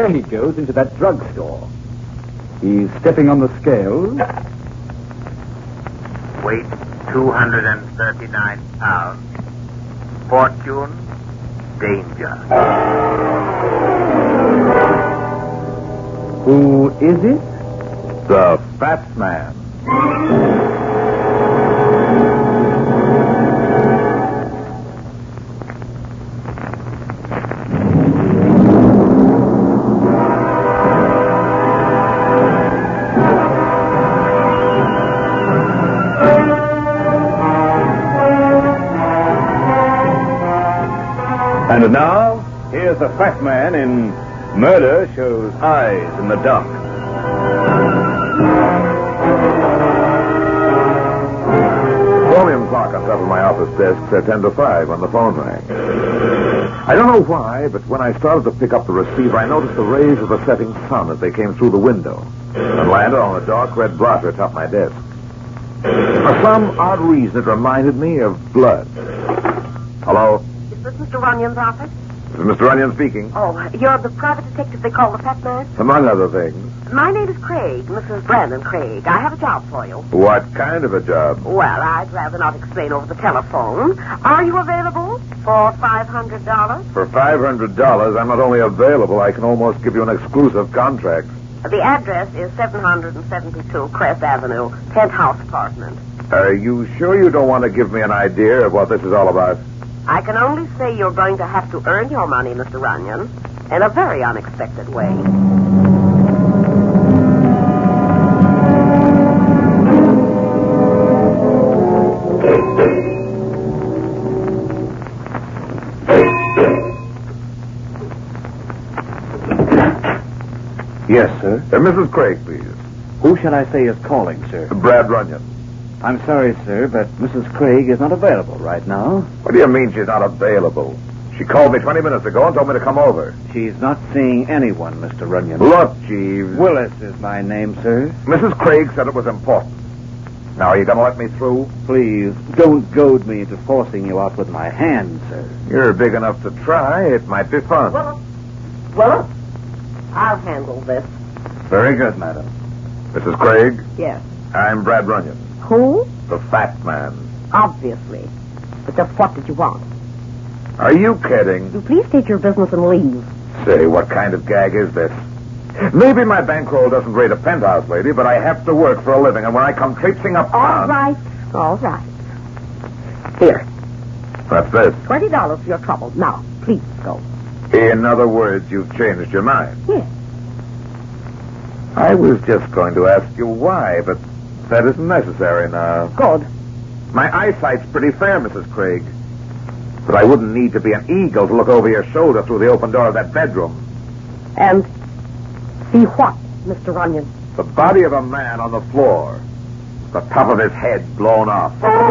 there he goes into that drugstore. He's stepping on the scales. Weight 239 pounds. Fortune, danger. Who is it? The Fat Man. And now, here's the Fat Man in Murder Shows Eyes in the Dark. Volume clock on top of my office desk said 10 to 5 when the phone rang. I don't know why, but when I started to pick up the receiver, I noticed the rays of the setting sun as they came through the window and landed on a dark red blotter atop my desk. For some odd reason, it reminded me of blood. Hello? Is this Mr. Runyon's office? This is Mr. Runyon speaking. Oh, you're the private detective they call the Fat Man? Among other things. My name is Craig, Mrs. Brandon Craig. I have a job for you. What kind of a job? Well, I'd rather not explain over the telephone. Are you available for $500? For $500, I'm not only available, I can almost give you an exclusive contract. The address is 772 Crest Avenue, penthouse apartment. Are you sure you don't want to give me an idea of what this is all about? I can only say you're going to have to earn your money, Mr. Runyon, in a very unexpected way. Yes, sir. Mrs. Craig, please. Who shall I say is calling, sir? Brad Runyon. I'm sorry, sir, but Mrs. Craig is not available right now. What do you mean she's not available? She called me 20 minutes ago and told me to come over. She's not seeing anyone, Mr. Runyon. Look, Jeeves. Willis is my name, sir. Mrs. Craig said it was important. Now, are you going to let me through? Please, don't goad me into forcing you out with my hand, sir. You're big enough to try. It might be fun. Willis, I'll handle this. Very good, madam. Mrs. Craig? Yes. I'm Brad Runyon, Who? the Fat Man. Obviously. But just what did you want? Are you kidding? You please state your business and leave. Say, what kind of gag is this? Maybe my bankroll doesn't rate a penthouse lady, but I have to work for a living, and when I come traipsing up All right. Here, What's this? $20 for your trouble. Now, please go. In other words, you've changed your mind. Yes. I was just going to ask you why, but that isn't necessary now. Good. My eyesight's pretty fair, Mrs. Craig. But I wouldn't need to be an eagle to look over your shoulder through the open door of that bedroom. And see what, Mr. Runyon? The body of a man on the floor. The top of his head blown off.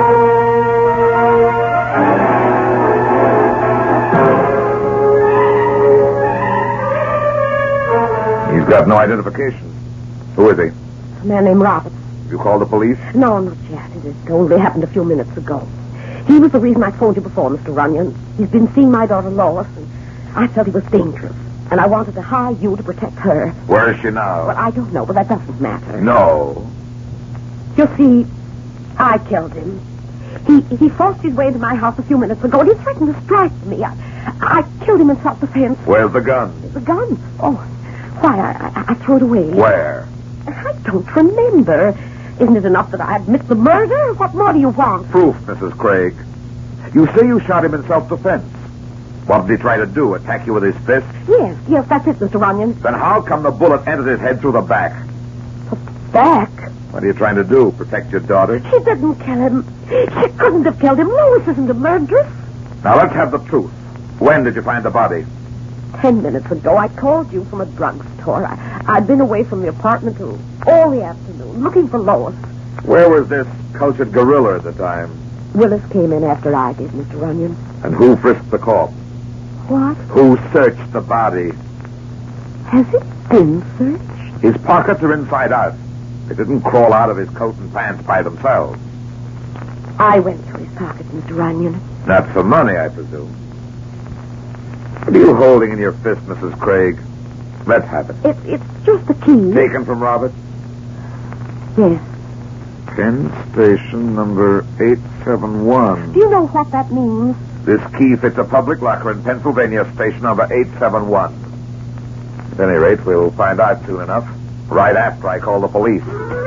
He's got no identification. Who is he? A man named Roberts. You called the police? No, not yet. It only happened a few minutes ago. He was the reason I phoned you before, Mr. Runyon. He's been seeing my daughter Lois, and I felt he was dangerous. And I wanted to hire you to protect her. Where is she now? Well, I don't know, but that doesn't matter. No. You see, I killed him. He forced his way into my house a few minutes ago, and he threatened to strike me. I killed him in self-defense. Where's the gun? The gun? Oh, why, I threw it away. Where? I don't remember. Isn't it enough that I admit the murder? What more do you want? Proof, Mrs. Craig. You say you shot him in self-defense. What did he try to do? Attack you with his fist? Yes, that's it, Mr. Runyon. Then how come the bullet entered his head through the back? The back? What are you trying to do? Protect your daughter? She didn't kill him. She couldn't have killed him. Lois isn't a murderess. Now let's have the truth. When did you find the body? 10 minutes ago, I called you from a drugstore. I'd been away from the apartment all the afternoon, looking for Lois. Where was this cultured gorilla at the time? Willis came in after I did, Mr. Runyon. And who frisked the corpse? What? Who searched the body? Has it been searched? His pockets are inside out. They didn't crawl out of his coat and pants by themselves. I went through his pockets, Mr. Runyon. Not for money, I presume. What are you holding in your fist, Mrs. Craig? Let's have it. It's just the key. Taken from Robert? Yes. Penn Station number 871. Do you know what that means? This key fits a public locker in Pennsylvania, station number 871. At any rate, we'll find out soon enough. Right after I call the police.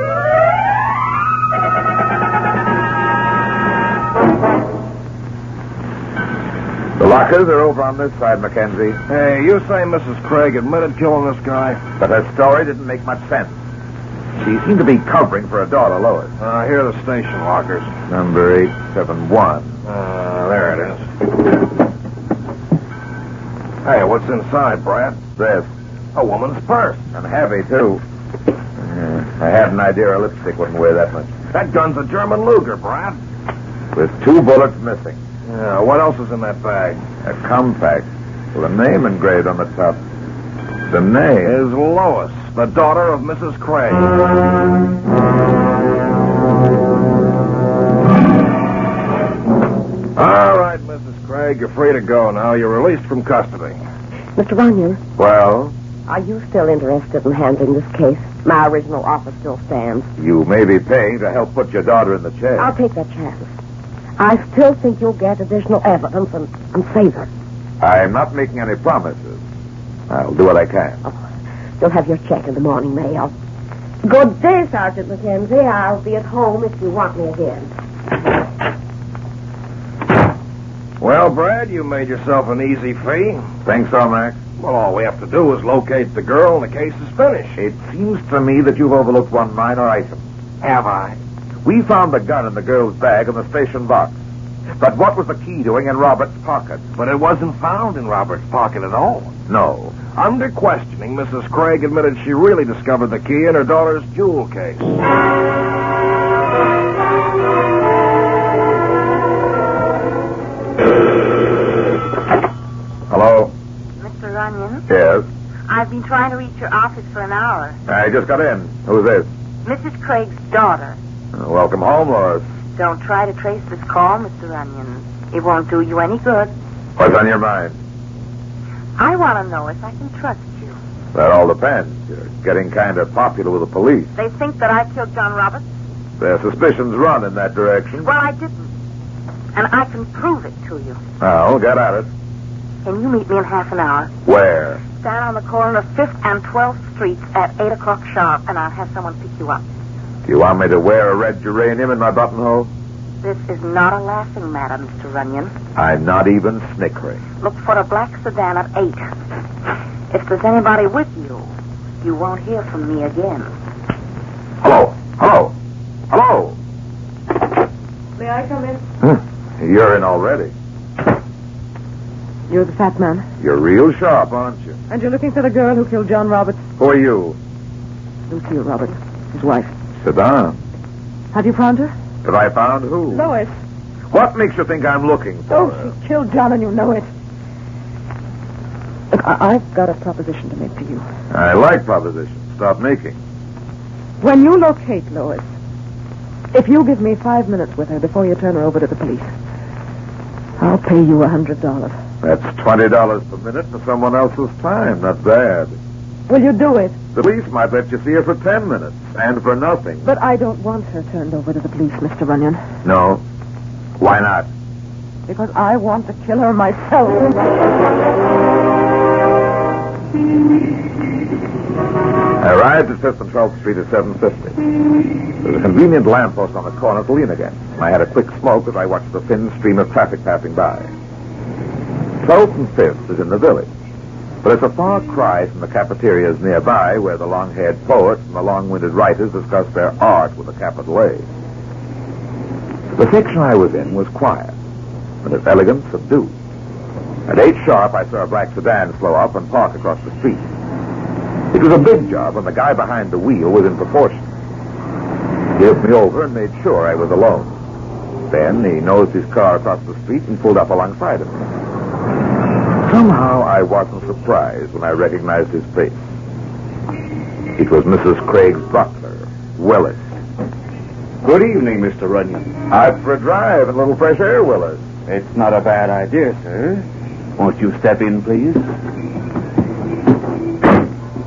The lockers are over on this side, Mackenzie. Hey, you say Mrs. Craig admitted killing this guy? But her story didn't make much sense. She seemed to be covering for her daughter, Lois. Here are the station lockers. Number 871. There it is. Hey, what's inside, Brad? This. A woman's purse. And heavy, too. I had an idea a lipstick wouldn't weigh that much. That gun's a German Luger, Brad. With 2 bullets missing. Yeah, what else is in that bag? A compact with a name engraved on the top. The name Is Lois, the daughter of Mrs. Craig. All right, Mrs. Craig, you're free to go now. You're released from custody. Mr. Runyon, Well, are you still interested in handling this case? My original offer still stands. you may be paying to help put your daughter in the chair. I'll take that chance. I still think you'll get additional evidence and save her. I'm not making any promises. I'll do what I can. You'll have your check in the morning mail. Good day, Sergeant Mackenzie. I'll be at home if you want me again. Well, Brad, you made yourself an easy fee. Think so, Max? Well, all we have to do is locate the girl and the case is finished. It seems to me that you've overlooked one minor item. Have I? We found the gun in the girl's bag in the station box. But what was the key doing in Robert's pocket? But it wasn't found in Robert's pocket at all. No. Under questioning, Mrs. Craig admitted she really discovered the key in her daughter's jewel case. Hello? Mr. Runyon, Yes. I've been trying to reach your office for an hour. I just got in. Who's this? Mrs. Craig's daughter. Welcome home, Lois. Don't try to trace this call, Mr. Runyon. It won't do you any good. What's on your mind? I want to know if I can trust you. That all depends. You're getting kind of popular with the police. They think that I killed John Roberts? Their suspicions run in that direction. Well, I didn't. And I can prove it to you. Well, get at it. Can you meet me in half an hour? Where? Stand on the corner of 5th and 12th Streets at 8 o'clock sharp, and I'll have someone pick you up. Do you want me to wear a red geranium in my buttonhole? This is not a laughing matter, Mr. Runyon. I'm not even snickering. Look for a black sedan at 8. If there's anybody with you, you won't hear from me again. Hello? Hello? Hello? May I come in? You're in already. You're the fat man. You're real sharp, aren't you? And you're looking for the girl who killed John Roberts? Who are you? Lucille Roberts, his wife. Sit down. Have you found her? Have I found who? Lois. What makes you think I'm looking for her? She killed John and you know it. Look, I've got a proposition to make to you. I like propositions. Stop making. When you locate Lois, if you give me 5 minutes with her before you turn her over to the police, I'll pay you $100. That's $20 per minute for someone else's time. Not bad. Will you do it? The police might let you see her for 10 minutes, and for nothing. But I don't want her turned over to the police, Mr. Runyon. No? Why not? Because I want to kill her myself. I arrived at 5th and 12th Street at 7:50. There was a convenient lamppost on the corner to lean against. I had a quick smoke as I watched the thin stream of traffic passing by. 12th and 5th is in the village, but it's a far cry from the cafeterias nearby where the long-haired poets and the long-winded writers discuss their art with a capital A. The section I was in was quiet, and its elegance subdued. At 8 sharp, I saw a black sedan slow up and park across the street. It was a big job, and the guy behind the wheel was in proportion. He looked me over and made sure I was alone. Then he nosed his car across the street and pulled up alongside of me. Somehow I wasn't surprised when I recognized his face. It was Mrs. Craig's butler, Willis. Good evening, Mr. Runyon. Out for a drive and a little fresh air, Willis. It's not a bad idea, sir. Won't you step in, please?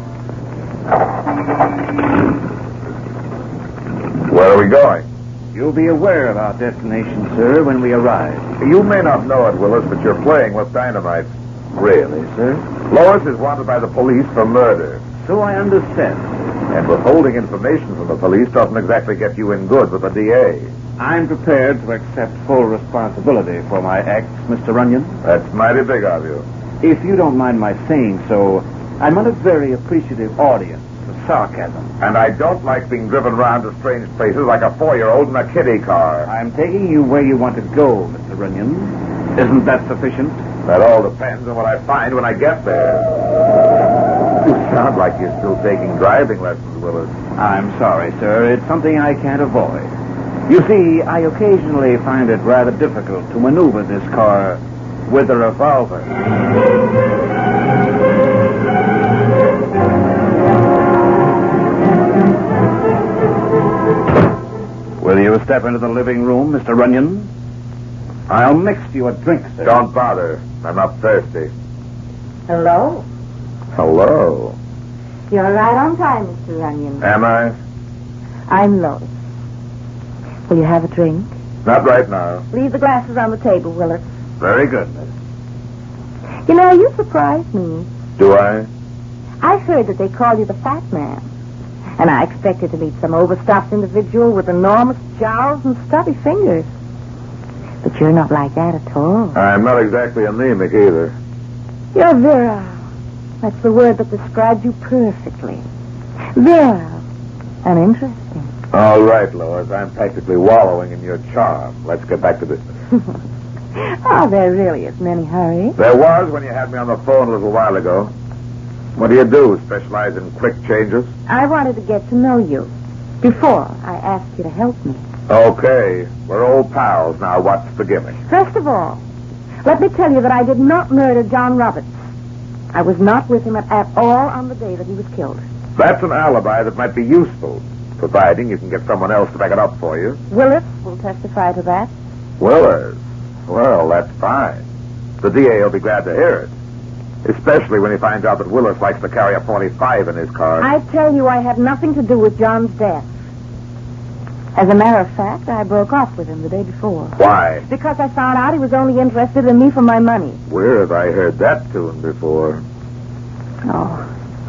going? You'll be aware of our destination, sir, when we arrive. You may not know it, Willis, but you're playing with dynamite. Really, sir? Lois is wanted by the police for murder. So I understand. And withholding information from the police doesn't exactly get you in good with the DA. I'm prepared to accept full responsibility for my acts, Mr. Runyon. That's mighty big of you. If you don't mind my saying so, I'm not a very appreciative audience for sarcasm. And I don't like being driven around to strange places like a 4-year-old in a kiddie car. I'm taking you where you want to go, Mr. Runyon. Isn't that sufficient? That all depends on what I find when I get there. You sound like you're still taking driving lessons, Willis. I'm sorry, sir. It's something I can't avoid. You see, I occasionally find it rather difficult to maneuver this car with a revolver. Will you step into the living room, Mr. Runyon? I'll mix you a drink, sir. Don't bother. I'm not thirsty. Hello? Hello. You're right on time, Mr. Runyon. Am I? I'm Lois. Will you have a drink? Not right now. Leave the glasses on the table, Willis. Very good, miss. You know, you surprised me. Do I? I heard that they call you the Fat Man. And I expected to meet some overstuffed individual with enormous jowls and stubby fingers. But you're not like that at all. I'm not exactly anemic either. You're virile. That's the word that describes you perfectly. Virile and interesting. All right, Lois. I'm practically wallowing in your charm. Let's get back to business. Oh, there really isn't any hurry. There was when you had me on the phone a little while ago. What do you do? Specialize in quick changes? I wanted to get to know you before I asked you to help me. Okay. We're old pals now. What's the gimmick? First of all, let me tell you that I did not murder John Roberts. I was not with him at all on the day that he was killed. That's an alibi that might be useful, providing you can get someone else to back it up for you. Willis will testify to that. Willis? Well, that's fine. The DA will be glad to hear it. Especially when he finds out that Willis likes to carry a .45 in his car. I tell you, I had nothing to do with John's death. As a matter of fact, I broke off with him the day before. Why? Because I found out he was only interested in me for my money. Where have I heard that tune before? Oh.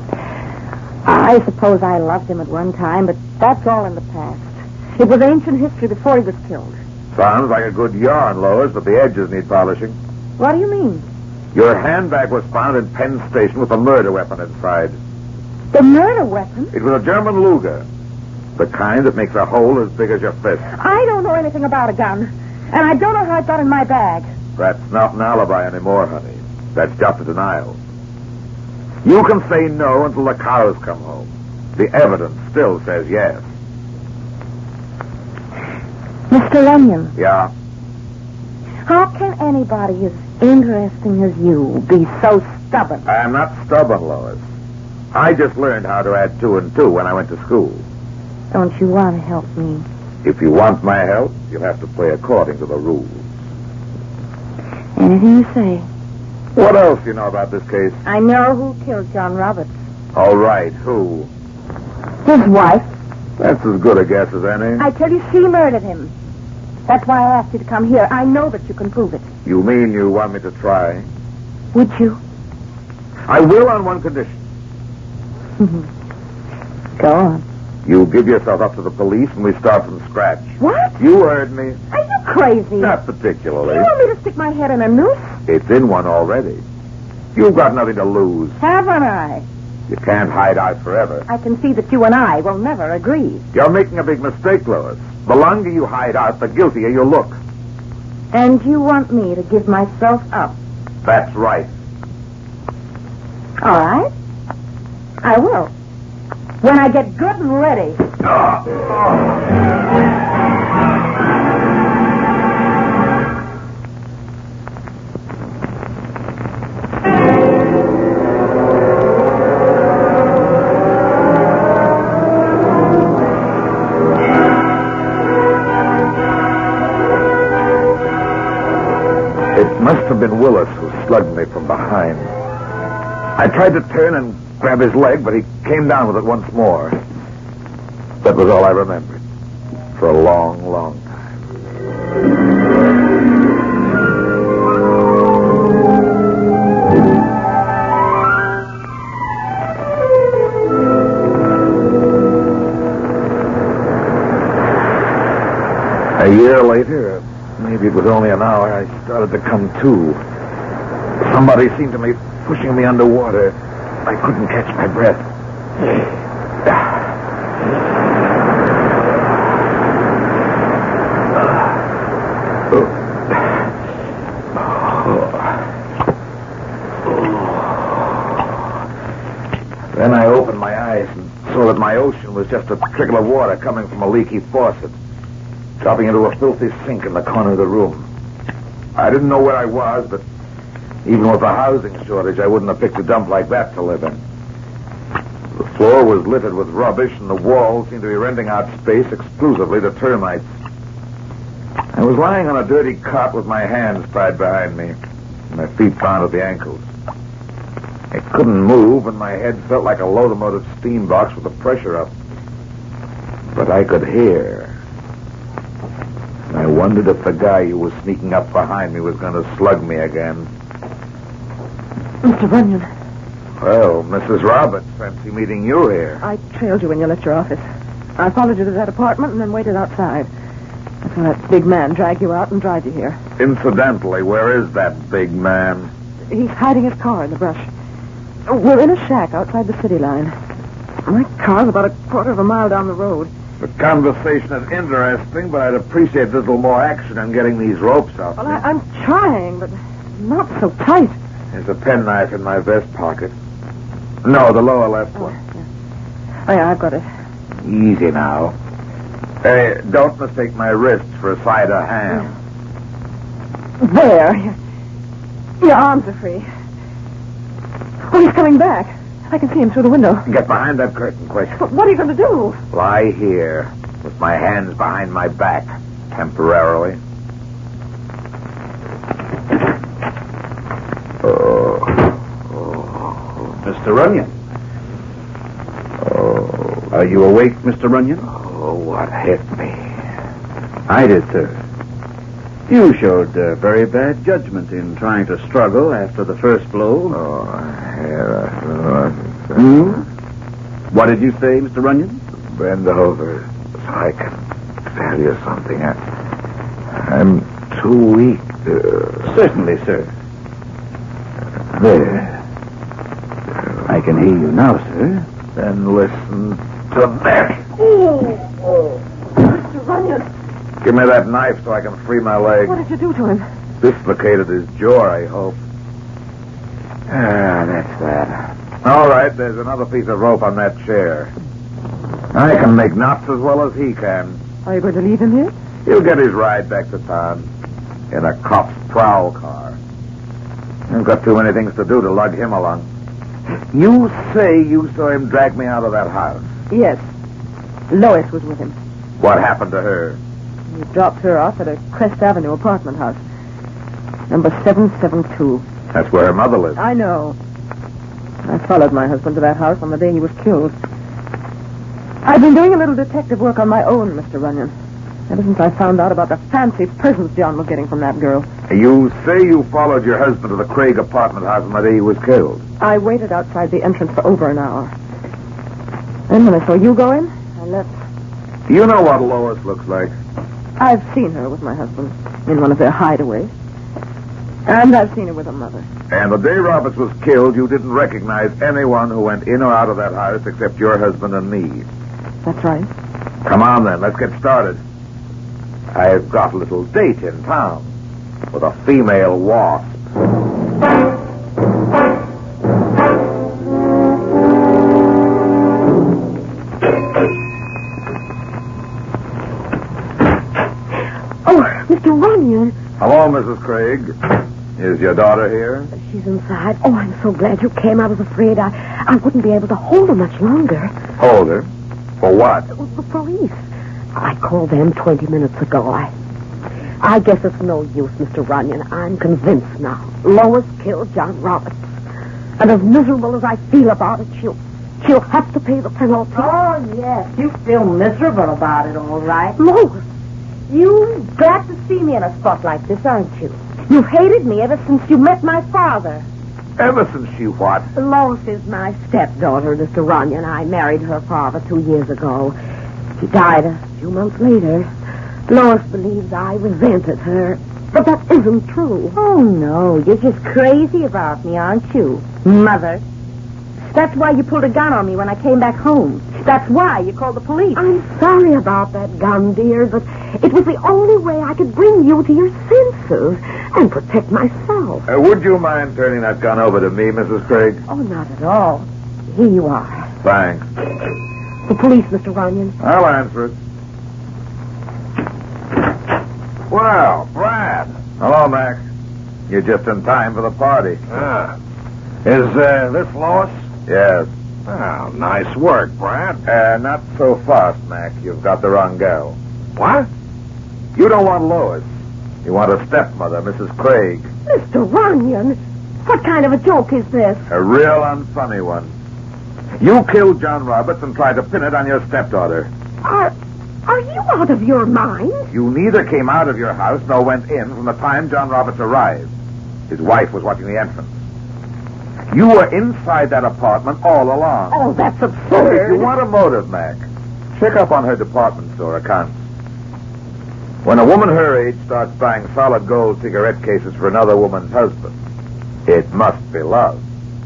I suppose I loved him at one time, but that's all in the past. It was ancient history before he was killed. Sounds like a good yarn, Lois, but the edges need polishing. What do you mean? Your handbag was found in Penn Station with a murder weapon inside. The murder weapon? It was a German Luger. The kind that makes a hole as big as your fist. I don't know anything about a gun. And I don't know how it got in my bag. That's not an alibi anymore, honey. That's just a denial. You can say no until the cows come home. The evidence still says yes. Mr. Runyon. Yeah? How can anybody as interesting as you be so stubborn? I'm not stubborn, Lois. I just learned how to add 2 and 2 when I went to school. Don't you want to help me? If you want my help, you'll have to play according to the rules. Anything you say. What else do you know about this case? I know who killed John Roberts. All right, who? His wife. That's as good a guess as any. I tell you, she murdered him. That's why I asked you to come here. I know that you can prove it. You mean you want me to try? Would you? I will on one condition. Go on. You give yourself up to the police and we start from scratch. What? You heard me. Are you crazy? Not particularly. You want me to stick my head in a noose? It's in one already. You've got nothing to lose. Haven't I? You can't hide out forever. I can see that you and I will never agree. You're making a big mistake, Lois. The longer you hide out, the guiltier you look. And you want me to give myself up? That's right. All right. I will. When I get good and ready. It must have been Willis who slugged me from behind. I tried to turn and grab his leg, but he came down with it once more. That was all I remembered. for a long, long time. A year later, maybe it was only an hour, I started to come to. Somebody seemed to be pushing me underwater. I couldn't catch my breath. Then I opened my eyes and saw that my ocean was just a trickle of water coming from a leaky faucet, dropping into a filthy sink in the corner of the room. I didn't know where I was, but even with a housing shortage, I wouldn't have picked a dump like that to live in. The floor was littered with rubbish, and the walls seemed to be renting out space exclusively to termites. I was lying on a dirty cot with my hands tied behind me, and my feet bound at the ankles. I couldn't move, and my head felt like a locomotive steam box with the pressure up. But I could hear. I wondered if the guy who was sneaking up behind me was going to slug me again. Mr. Runyon. Well, Mrs. Roberts, fancy meeting you here. I trailed you when you left your office. I followed you to that apartment and then waited outside. I saw that big man drag you out and drive you here. Incidentally, where is that big man? He's hiding his car in the brush. We're in a shack outside the city line. My car's about a quarter of a mile down the road. The conversation is interesting, but I'd appreciate a little more action in getting these ropes off. Well, I'm trying, but not so tight. There's a penknife in my vest pocket. No, the lower left one. Yeah. Oh, yeah, I've got it. Easy now. Hey, don't mistake my wrist for a side of ham. There. Your arms are free. Oh, he's coming back. I can see him through the window. Get behind that curtain, quick. But what are you going to do? Lie here, with my hands behind my back, temporarily. Mr. Runyon. Oh. Are you awake, Mr. Runyon? Oh, what hit me? I did, sir. You showed very bad judgment in trying to struggle after the first blow. Oh, yeah. What did you say, Mr. Runyon? Bend over so I can tell you something. I'm too weak. Certainly, sir. There. I can hear you now, sir. Then listen to that. Mr. Runyon. Give me that knife so I can free my leg. What did you do to him? Dislocated his jaw, I hope. That's that. All right, there's another piece of rope on that chair. I can make knots as well as he can. Are you going to leave him here? He'll get his ride back to town in a cop's prowl car. I've got too many things to do to lug him along. You say you saw him drag me out of that house? Yes. Lois was with him. What happened to her? He dropped her off at a Crest Avenue apartment house. Number 772. That's where her mother lives. I know. I followed my husband to that house on the day he was killed. I've been doing a little detective work on my own, Mr. Runyon, ever since I found out about the fancy presents John was getting from that girl. You say you followed your husband to the Craig apartment house on the day he was killed? I waited outside the entrance for over an hour. Then when I saw you go in, I left. You know what Lois looks like? I've seen her with my husband in one of their hideaways. And I've seen her with her mother. And the day Roberts was killed, you didn't recognize anyone who went in or out of that house except your husband and me. That's right. Come on, then. Let's get started. I've got a little date in town with a female wasp. Oh, Mr. Runyon. Hello, Mrs. Craig. Is your daughter here? She's inside. Oh, I'm so glad you came. I was afraid I wouldn't be able to hold her much longer. Hold her? For what? The police. I called them 20 minutes ago. I guess it's no use, Mr. Runyon. I'm convinced now. Lois killed John Roberts. And as miserable as I feel about it, She'll have to pay the penalty. Oh, yes. You feel miserable about it, all right. Lois, You've got to see me in a spot like this, aren't you? you've hated me ever since you met my father. Ever since she what? Lois is my stepdaughter, Mr. Runyon. I married her father 2 years ago. He died a few months later. Lois believes I resented her, but that isn't true. Oh, no. You're just crazy about me, aren't you, Mother? That's why you pulled a gun on me when I came back home. That's why you called the police. I'm sorry about that gun, dear, but it was the only way I could bring you to your senses and protect myself. Would you mind turning that gun over to me, Mrs. Craig? Oh, not at all. Here you are. Thanks. The police, Mr. Runyon. I'll answer it. Well, Brad. Hello, Max. You're just in time for the party. Is this Lois? Yes. Oh, nice work, Brad. Not so fast, Mac. You've got the wrong gal. What? You don't want Lois. You want a stepmother, Mrs. Craig. Mr. Runyon, what kind of a joke is this? A real unfunny one. You killed John Roberts and tried to pin it on your stepdaughter. Are you out of your mind? You neither came out of your house nor went in from the time John Roberts arrived. His wife was watching the entrance. You were inside that apartment all along. Oh, that's If absurd. you want a motive, Mac, check up on her department store accounts. When a woman her age starts buying solid gold cigarette cases for another woman's husband, it must be love.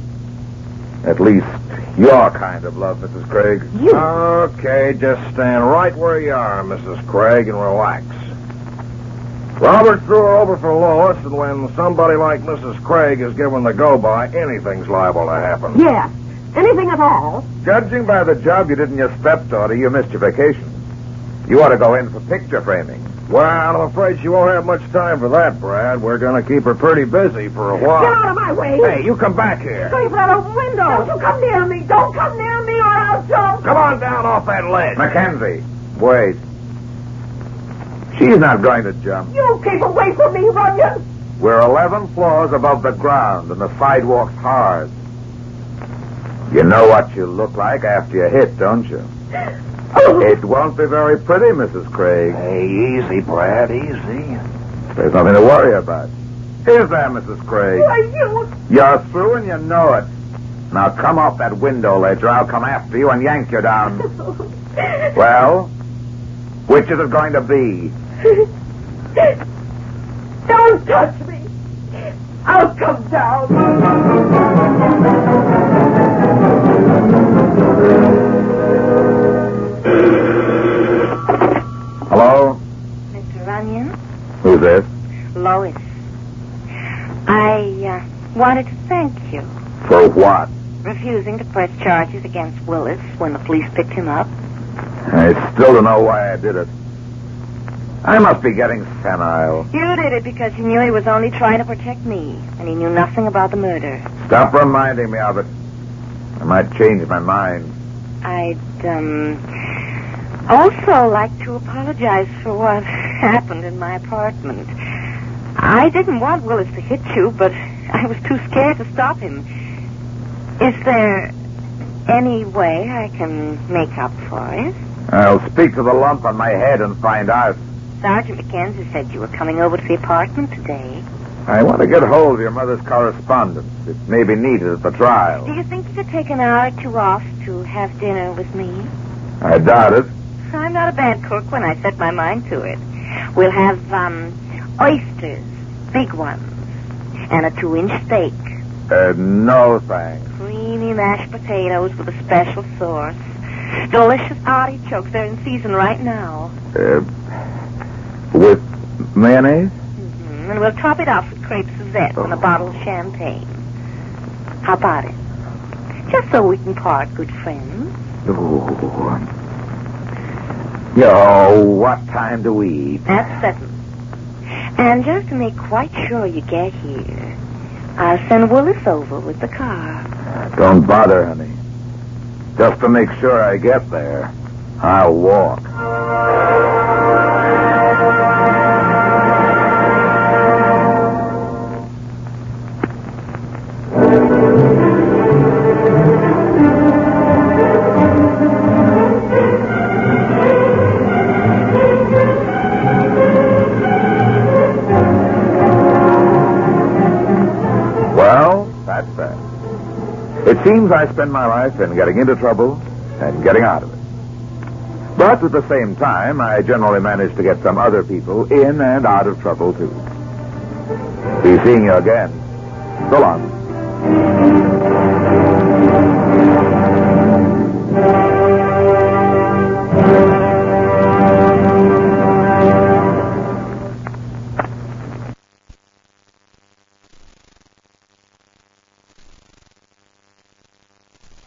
At least your kind of love, Mrs. Craig. Okay, just stand right where you are, Mrs. Craig, and relax. Robert threw her over for Lois, and when somebody like Mrs. Craig is given the go-by, anything's liable to happen. Yes. Anything at all. Judging by the job you did in your stepdaughter, you missed your vacation. You ought to go in for picture framing. Well, I'm afraid she won't have much time for that, Brad. We're going to keep her pretty busy for a while. Get out of my way. Hey, you come back here. Safe that open window. Don't you come near me. Don't come near me or I'll jump. Come on down off that ledge. Mackenzie, wait. She's not going to jump. You keep away from me, Runyon. We're 11 floors above the ground, and the sidewalk's hard. You know what you look like after you hit, don't you? It won't be very pretty, Mrs. Craig. Hey, easy, Brad, easy. There's nothing to worry about. Is there, Mrs. Craig? Why, you... You're through and you know it. Now come off that window ledge or I'll come after you and yank you down. Well, which is it going to be? Don't touch me. I'll come down. Hello? Mr. Runyon? Who's this? Lois. I wanted to thank you. For what? Refusing to press charges against Willis when the police picked him up. I still don't know why I did it. I must be getting senile. You did it because you knew he was only trying to protect me, and he knew nothing about the murder. Stop reminding me of it. I might change my mind. I'd, also like to apologize for what happened in my apartment. I didn't want Willis to hit you, but I was too scared to stop him. Is there any way I can make up for it? I'll speak to the lump on my head and find out. Sergeant Mackenzie said you were coming over to the apartment today. I want to get hold of your mother's correspondence. It may be needed at the trial. Do you think you could take an hour or two off to have dinner with me? I doubt it. I'm not a bad cook when I set my mind to it. We'll have, oysters, big ones, and a 2-inch steak. No thanks. Creamy mashed potatoes with a special sauce. Delicious artichokes. They're in season right now. With mayonnaise? Mm-hmm. And we'll top it off with crepe Suzette and a bottle of champagne. How about it? Just so we can part good friends. Yo, what time do we eat? At 7. And just to make quite sure you get here, I'll send Willis over with the car. Don't bother, honey. Just to make sure I get there, I'll walk. seems I spend my life in getting into trouble and getting out of it. But at the same time, I generally manage to get some other people in and out of trouble, too. Be seeing you again. So long.